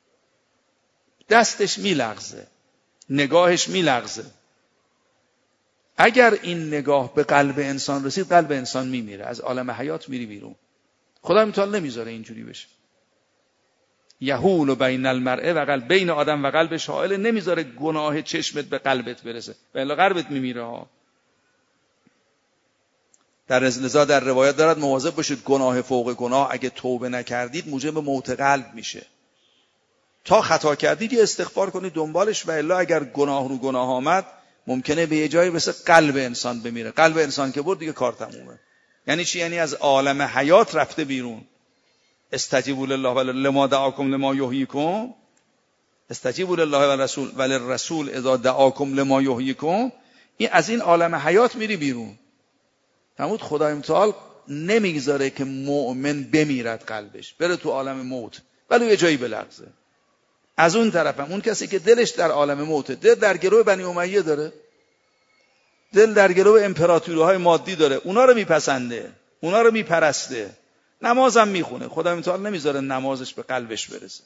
دستش میلغزه، نگاهش میلغزه. اگر این نگاه به قلب انسان رسید، قلب انسان میمیره، از عالم حیات میری بیرون. خدا متعال نمیذاره اینجوری بشه. یحول بین المرء و قلب، بین آدم و قلبش حائل، نمیذاره گناه چشمت به قلبت برسه، ولی قلبت میمیره ها. لذا در روایت دارد مواظب باشید گناه فوق گناه اگه توبه نکردید موجب موت قلب میشه. تا خطا کردید یه استغفار کنید دنبالش، و الا اگر گناه رو گناه آمد ممکنه به یه جایی مثل قلب انسان بمیره. قلب انسان که برد دیگه کار تمومه. یعنی چی؟ یعنی از عالم حیات رفته بیرون. استجیبوا لله و لما دعاکم لما یحییکم، استجیبوا لله و الرسول و للرسول اذا دعاکم لما یحییکم. این از این عالم حیات میری بیرون. فرمود خدای متعال نمیگذاره که مؤمن بمیرد قلبش بره تو عالم موت، ولی یه جایی بلغزه. از اون طرفم اون کسی که دلش در عالم موته، دل در گروه بنی امیه داره، دل در گروه امپراتوری‌های مادی داره، اونا رو میپسنده، اونا رو میپرسته، نمازم میخونه، خدای متعال نمیذاره نمازش به قلبش برسه.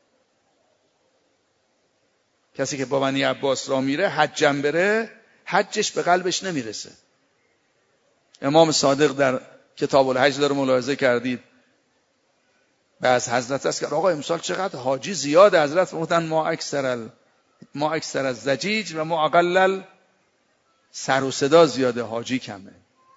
کسی که با بنی عباس را میره، حجم بره، حجش به قلبش نمیرسه. امام صادق در کتاب الحج داره ملاحظه کردید، و از حضرت است که آقا امسال چقدر حاجی زیاد. حضرت فرمودن ما اکثر از زجیج و ما اقلل سر و صدا زیاده، حاجی کمه.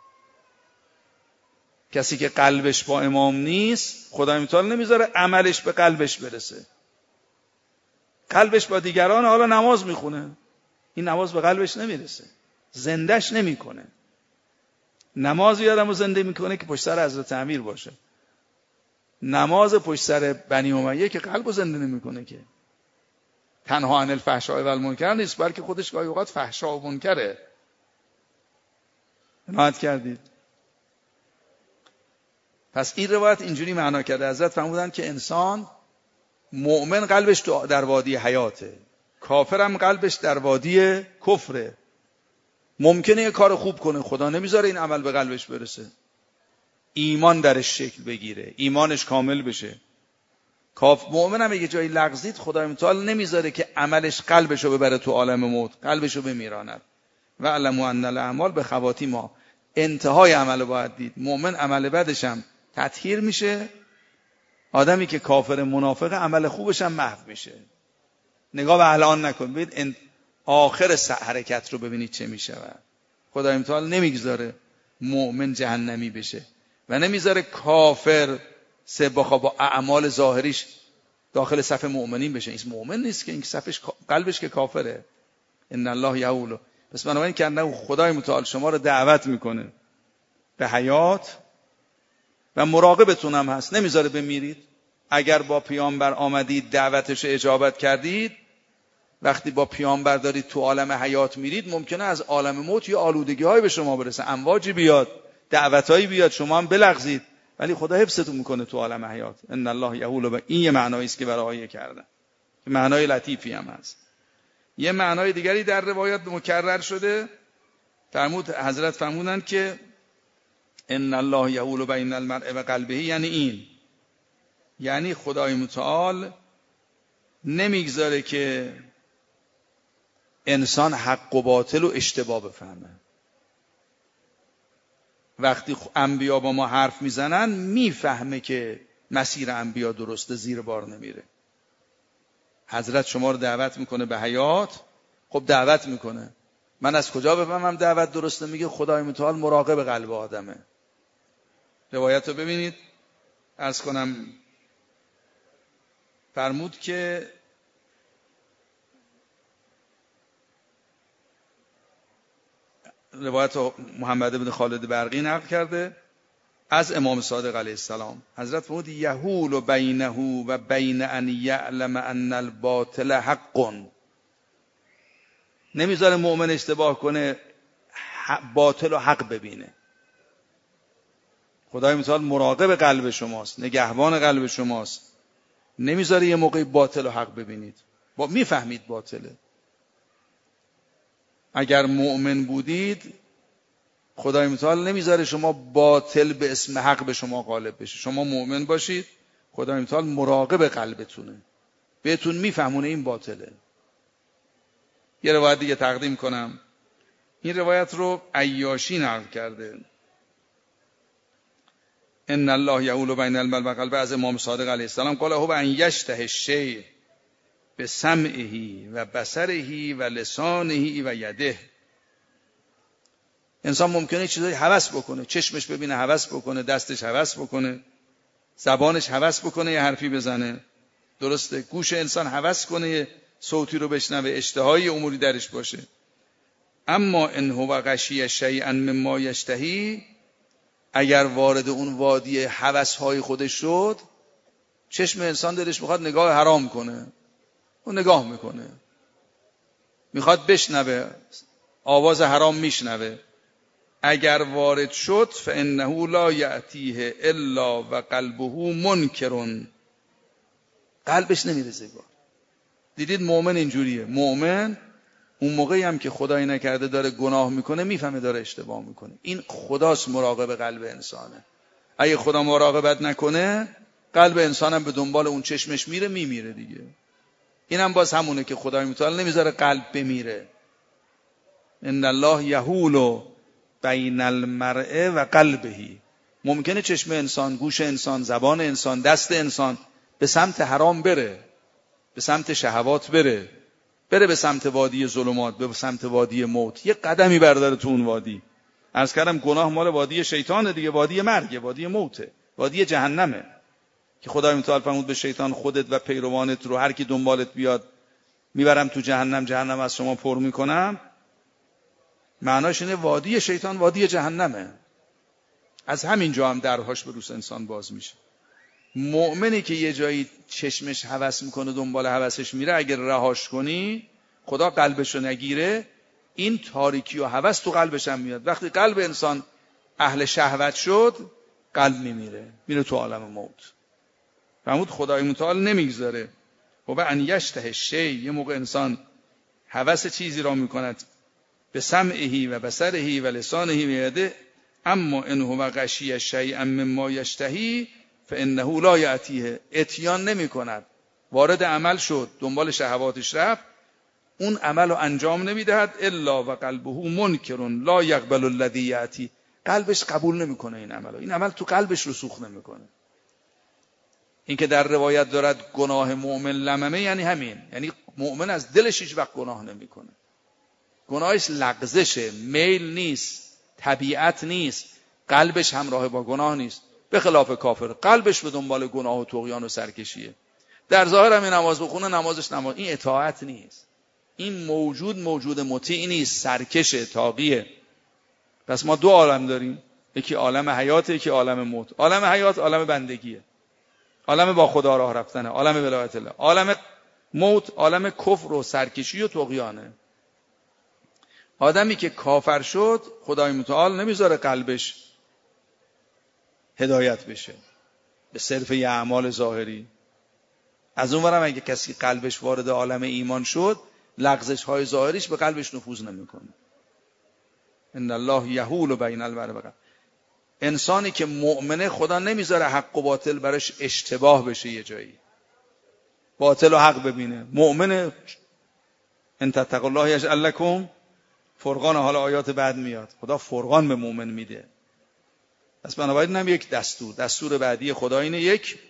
کسی که قلبش با امام نیست، خدای متعال نمیذاره عملش به قلبش برسه. قلبش با دیگران، حالا نماز میخونه، این نماز به قلبش نمیرسه، زندهش نمیکنه. نماز یادمو زنده میکنه که پشت سر حضرت امیر باشه. نماز پشت سر بنی امیه که قلبو زنده نمیکنه، که تنها عن الفحشاء و المنکر نیست، بلکه خودش گاهی اوقات فحشا و منکره. عنایت کردید؟ پس این روایت اینجوری معنا کرده. حضرت فرمودن که انسان مؤمن قلبش در وادی حیاته، کافرم قلبش در وادی کفره. ممکنه یه کار خوب کنه، خدا نمیذاره این عمل به قلبش برسه، ایمان درش شکل بگیره، ایمانش کامل بشه. مؤمن هم یه جایی لغزید، خدای متعال نمیذاره که عملش قلبشو ببره تو عالم موت، قلبشو بمیراند. و علموا ان الاعمال بخواتیمها، انتهای عمل باید دید. مؤمن عمل بدش هم تطهیر میشه، آدمی که کافر منافق عمل خوبش هم محو میشه. نگاه به الان نکن، ببین آخر حرکت رو ببینید چه میشه. خدای متعال نمیگذاره مؤمن جهنمی بشه و نمیذاره کافر با اعمال ظاهریش داخل صف مؤمنین بشه. این مؤمن نیست که، این صفش قلبش که کافره. ان الله یحول. پس بنابراین که خدای متعال شما رو دعوت میکنه به حیات و مراقبتون هم هست، نمیذاره بمیرید. اگر با پیامبر آمدید دعوتش اجابت کردید، وقتی با پیامبر دارید تو عالم حیات میرید، ممکنه از عالم موت یا آلودگی‌های به شما برسه، امواجی بیاد، دعوتایی بیاد، شما هم بلغزید، ولی خدا حفظتون میکنه تو عالم حیات. ان الله یحول. و این یه معنایی است که برای آیه کردن، که معنای لطیفی هم هست. یه معنای دیگری در روایات مکرر شده، حضرت فرمودند که ان الله یحول بین المرء و قلبه، یعنی این، یعنی خدای متعال نمیگذاره که انسان حق و باطل و اشتباه بفهمه. وقتی انبیا با ما حرف میزنن میفهمه که مسیر انبیا درسته، زیر بار نمیره. حضرت شما رو دعوت میکنه به حیات، خب دعوت میکنه، من از کجا بفهمم دعوت درسته؟ میگه خدای متعال مراقب قلب آدمه. روایت رو ببینید، عرض کنم فرمود که روایت محمد بن خالد برقی نقل کرده از امام صادق علیه السلام. حضرت فرمود یحول بینه و بین ان یعلم ان الباطل حق. نمیذاره مؤمن اشتباه کنه، باطل و حق ببینه. خدای متعال مراقب قلب شماست، نگهبان قلب شماست، نمیذاره یه موقعی باطل و حق ببینید، میفهمید باطله. اگر مؤمن بودید خدای متعال نمیذاره شما باطل به اسم حق به شما غالب بشه. شما مؤمن باشید، خدای متعال مراقب قلبتونه، بهتون میفهمونه این باطله. یه روایت دیگه تقدیم کنم. این روایت رو عیاشی نقل کرده. ان الله یحول بین المرء و قلبه، از امام صادق علیه السلام، قال هو ان یشتهی الشیء بسمعه و بصره و لسانه و یده. انسان ممکنه چیزایی هوس بکنه، چشمش ببینه هوس بکنه، دستش هوس بکنه، زبانش هوس بکنه یه حرفی بزنه، درسته، گوش انسان هوس کنه یه صوتی رو بشنوه، اشتهای اموری درش باشه. اما ان هو غشی شیئا مما یشتهی، اگر وارد اون وادی هوس‌های خودش شد، چشم انسان دلش میخواد نگاه حرام کنه، اون نگاه میکنه، میخواد بشنوه، آواز حرام میشنوه. اگر وارد شد فانه لا یأتیه الا و قلبه منکر، قلبش نمیرزه بار. دیدید مؤمن اینجوریه. مؤمن اون موقعی هم که خدایی نکرده داره گناه میکنه میفهمه داره اشتباه میکنه. این خداست مراقب قلب انسانه. اگه خدا مراقبت نکنه قلب انسانم به دنبال اون چشمش میمیره دیگه. اینم باز همونه که خدای متعال نمیذاره قلب بمیره. ان الله یحول بین المرء و قلبه. ممکنه چشم انسان، گوش انسان، زبان انسان، دست انسان به سمت حرام بره، به سمت شهوات بره به سمت وادی ظلمات، به سمت وادی موت، یه قدمی برداره تو اون وادی. عرض کردم گناه مال وادی شیطانه دیگه، وادی مرگه، وادی موته، وادی جهنمه که خدای متعال فرمود به شیطان خودت و پیروانت رو هر کی دنبالت بیاد میبرم تو جهنم، جهنم از شما پر میکنم. معناش اینه وادی شیطان وادی جهنمه. از همین جا هم درهاش به روز انسان باز میشه. مؤمنی که یه جایی چشمش هوس میکنه دنبال هوسش میره، اگر رهاش کنی خدا قلبشو نگیره، این تاریکی و هوس تو قلبش هم میاد. وقتی قلب انسان اهل شهوت شد قلب میره تو عالم موت. فرمود خدای متعال نمیگذاره و ان یشتهی الشیء، یه موقع انسان هوس چیزی را میکند به سمعه و بصره و لسانه و یده، اما ان هو غشی شیئا مما یشتهی فانه لا یأتیه، اتیان نمی کند، وارد عمل شد، دنبال شهواتش رفت، اون عمل رو انجام نمیدهد الا و قلبه منکر لا یقبل الذی یأتی، قلبش قبول نمیکنه این عمل، این عمل تو قلبش رسوخ نمیکنه. این که در روایت دارد گناه مؤمن لممه یعنی همین، یعنی مؤمن از دلش هیچ وقت گناه نمیکنه. گناهش لغزشه، میل نیست، طبیعت نیست، قلبش همراه با گناه نیست. به خلاف کافر قلبش به دنبال گناه و طغیان و سرکشیه. در ظاهر هم نماز بخونه، نمازش نماز، این اطاعت نیست. این موجود مطیع نیست، سرکشه، طاغیه. پس ما دو عالم داریم، یکی عالم حیات، یکی عالم موت. عالم حیات عالم بندگیه، عالم با خدا راه رفتنه، عالم ولایت الله. عالم موت عالم کفر و سرکشی و طغیانه. آدمی که کافر شد خدای متعال نمیذاره قلبش هدایت بشه به صرف یه اعمال ظاهری. از اون ورم اگه کسی قلبش وارد عالم ایمان شد لغزش های ظاهریش به قلبش نفوذ نمیکنه. ان الله یحول بین المرء و قلبه. انسانی که مؤمنه خدا نمیذاره حق و باطل براش اشتباه بشه، یه جایی باطل و حق ببینه. مؤمنه ان تتقوا الله یجعل لکم فرقان. حالا آیات بعد میاد، خدا فرقان به مؤمن میده. پس بنابراین هم یک دستور بعدی خدا اینه، یک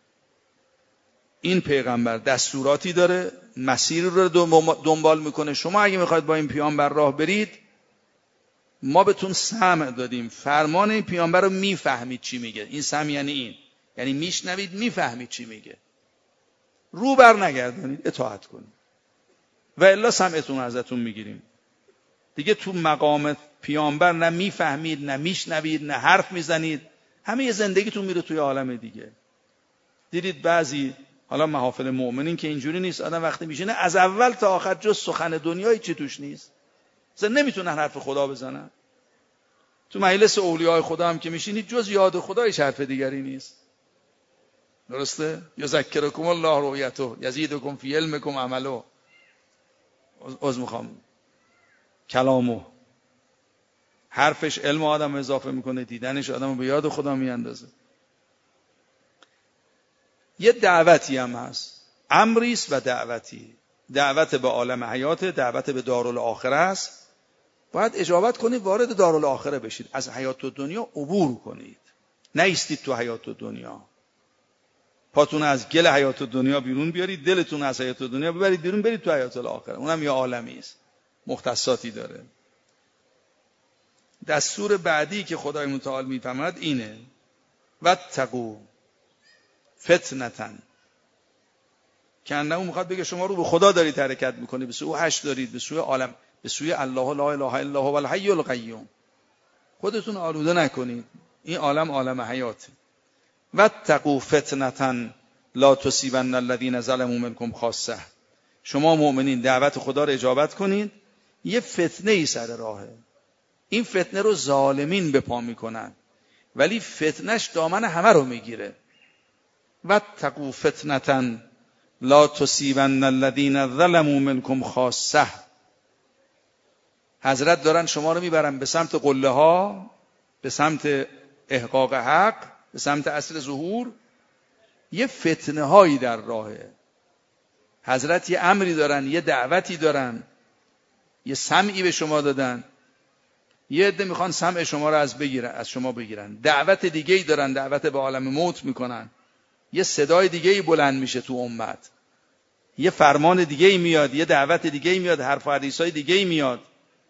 این پیغمبر دستوراتی داره، مسیر رو دنبال میکنه. شما اگه میخواید با این پیامبر راه برید، ما بهتون سمع دادیم، فرمان این پیامبر رو میفهمید چی میگه. این سمع یعنی میشنوید، میفهمید چی میگه، رو بر نگردانید، اطاعت کنید، و الا سمعتون ازتون میگیریم. دیگه تو مقام پیامبر نه میفهمید، نه میشنوید، نه حرف میزنید، همه زندگیتون میره توی عالم دیگه. دیدید بعضی حالا محافل مؤمنین که اینجوری نیست، آدم وقتی میشینه از اول تا آخر جز سخن دنیایی چی توش نیست، اصلا نمیتونن حرف خدا بزنن. تو مجلس اولیاء خدا هم که میشینید جز یاد خدا هیچ حرف دیگری نیست. درسته؟ یذکرکم الله رؤیته یزیدکم فی علمکم عمله. میخوام کلامو، حرفش علم آدم اضافه میکنه، دیدنش آدم به یاد خدا میاندازه. یه دعوتی هم هست، امریست و دعوتی. دعوت به عالم حیات، دعوت به دارالآخره است. باید اجابت کنید، وارد دارالآخره بشید، از حیات دنیا عبور کنید، نیستید تو حیات دنیا. پاتون از گل حیات دنیا بیرون بیارید، دلتون از حیات دنیا ببرید بیرون، برید تو حیات الاخره. اونم یه عالمی است، مختصاتی داره. دستور بعدی که خدای متعال میفهمد اینه، واتقوا فتنة، که انه میخواد بگه شما رو به خدا دارید حرکت میکنید، به سوی حشر دارید، به سوی عالم، به سوی الله لا اله الا هو الحی القیوم. خودتون آلوده نکنید، این عالم عالم حیاته. واتقوا فتنة لا تصیبن الذین ظلموا منکم خاصه. شما مؤمنین دعوت خدا رو اجابت کنید، یه فتنه ای سر راهه. این فتنه رو ظالمین به پا میکنن، ولی فتنش دامن همه رو میگیره. واتقوا فتنة لا تصیبن الذین ظلموا منکم خاصه. حضرت دارن شما رو میبرن به سمت قله ها، به سمت احقاق حق، به سمت اصل ظهور. یه فتنه هایی در راهه. حضرت یه امری دارن، یه دعوتی دارن، یه سمعی به شما دادن. یه عده میخوان سمع شما رو از شما بگیرن. دعوت دیگه‌ای دارن، دعوت به عالم موت میکنن. یه صدای دیگه‌ای بلند میشه تو امت، یه فرمان دیگه‌ای میاد، یه دعوت دیگه‌ای میاد، حرف و حدیثای دیگه‌ای میاد.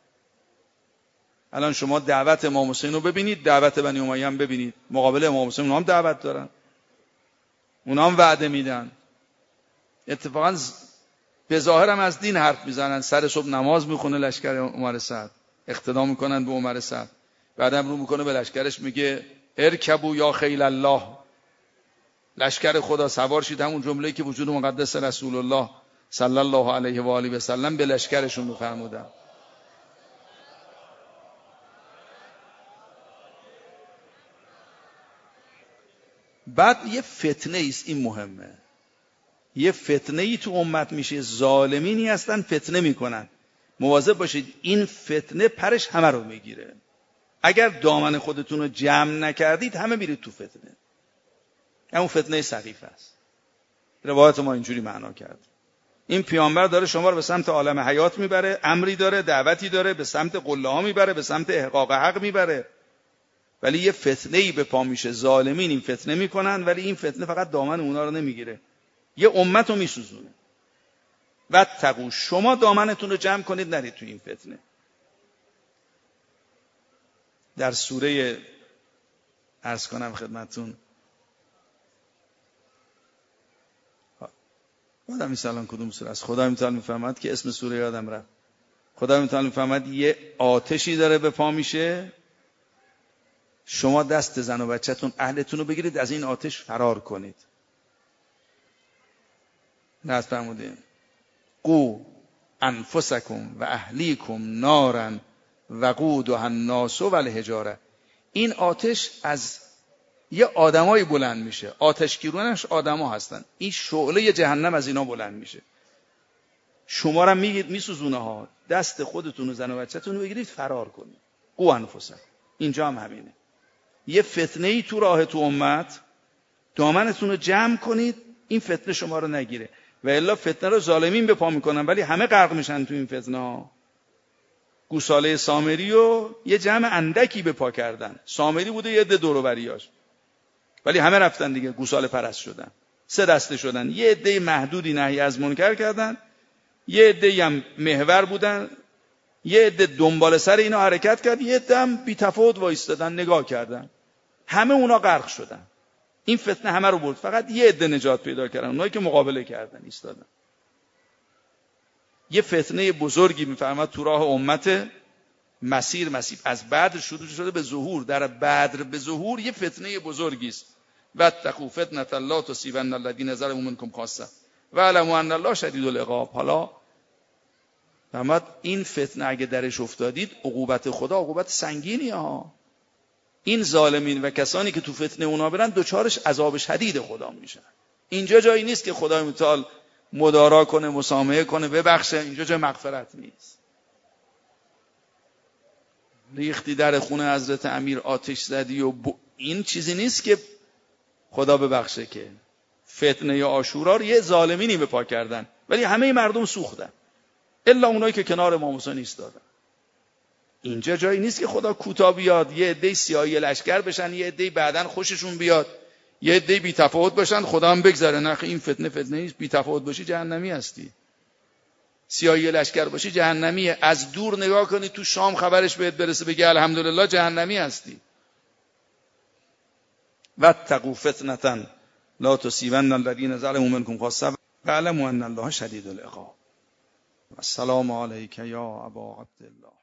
الان شما دعوت امام حسین رو ببینید، دعوت بنی امیه هم ببینید، مقابل امام حسین اونها هم دعوت دارن، اونها هم وعده میدن. اتفاقا به ظاهر هم از دین حرف میزنن. سر صبح نماز میخونه لشکر عمر سعد، اقتدا میکنن به عمر سعد. بعدم رو میکنه به لشکرش میگه ارکبوا یا خیل الله، لشکر خدا سوار شید. همون جمله‌ای که وجود مقدس رسول الله صلی الله علیه و آله و سلم به لشکرشون میفرمودن. بعد یه فتنه است، این مهمه، یه فتنه ای تو امت میشه، ظالمینی هستن فتنه میکنن. مواظب باشید، این فتنه پرش همه رو میگیره. اگر دامن خودتون رو جمع نکردید همه میرید تو فتنه. همون فتنه سقیفه است. روایت ما اینجوری معنا کرد. این پیامبر داره شما رو به سمت عالم حیات میبره، امری داره، دعوتی داره، به سمت قله ها میبره، به سمت احقاق حق میبره. ولی یه فتنه ای به پا میشه، ظالمین این فتنه میکنن، ولی این فتنه فقط دامن اونا رو نمیگیره، یه امت رو میسوزونه. واتقوا، شما دامنتون رو جمع کنید نرید تو این فتنه. در سوره عرض کنم خدمتون، یادم نیست الان کدوم سوره است، خدا متعال میفهمد که اسم سوره یادم رفت. خدا متعال میفهمد یه آتشی داره به پا میشه، شما دست زن و بچه‌تون اهلتون رو بگیرید از این آتش فرار کنید. نه فرمودین قو انفسکم و اهلیکم نارا وقودها الناس والحجاره. این آتش از یه آدمایی بلند میشه، آتشگیرونش آدما هستن، این شعله جهنم از اینا بلند میشه. شما را میسوزونه ها. دست خودتون و زن و بچه‌تون رو بگیرید فرار کنید. قوا انفسکم. اینجا هم همینه. یه فتنه‌ای تو راه تو امت، دامنتون رو جمع کنید این فتنه شما رو نگیره. و الا فتنه رو ظالمین به پا میکنن ولی همه غرق میشن تو این فتنه ها. گوساله سامری و یه جمع اندکی به پا کردن. سامری بوده یه عده دور و بریاش. ولی همه رفتن دیگه گوساله پرست شدن. 3 دسته شدن. یه عده محدودی نهی از منکر کردن، یه عده هم محور بودن، یه عده دنبال سر اینا حرکت کرد، یه عده هم بی تفاوت وایستادن نگاه کردن. همه اونا غرق شدن. این فتنه همه رو برد. فقط یه عده نجات پیدا کردن، اونایی که مقابله کردن ایستادن. یه فتنه بزرگی میفرماد تو راه امت، مسیر از بدر شروع شده به ظهور. در بدر به ظهور یه فتنه بزرگی است. واتقوا فتنة لا تصیبن الذین ظلموا منکم خاصة واعلموا ان الله شدید العقاب. حالا فرمود این فتنه اگه درش افتادید عقوبت خدا عقوبت سنگینی ها. این ظالمین و کسانی که تو فتنه اونا برن دوچارش عذاب شدید خدا میشن. اینجا جایی نیست که خدای متعال مدارا کنه، مسامحه کنه، ببخشه. اینجا جای مغفرت نیست. ریختی در خونه حضرت امیر آتش زدی و این چیزی نیست که خدا ببخشه. که فتنه یا عاشورا رو یه ظالمینی به پا کردن ولی همه مردم سوختن الا اونایی که کنار امام حسین ایستادن. اینجا جایی نیست که خدا کوتاه بیاد، یه عده سیاهی لشکر بشن، یه عده بعدن خوششون بیاد، یه عده بی تفاوت باشن، خدا هم بگذره. نه این فتنه نیست. بی تفاوت باشی جهنمی هستی. سیاهی لشکر باشی جهنمیه. از دور نگاه کنی تو شام خبرش بهت برسه بگی الحمدلله جهنمی هستی. واتقوا فتنة لا تصیبن الذین ظلموا منکم خاصة واعلموا ان الله شدید العقاب. السلام علیک یا ابا عبدالله.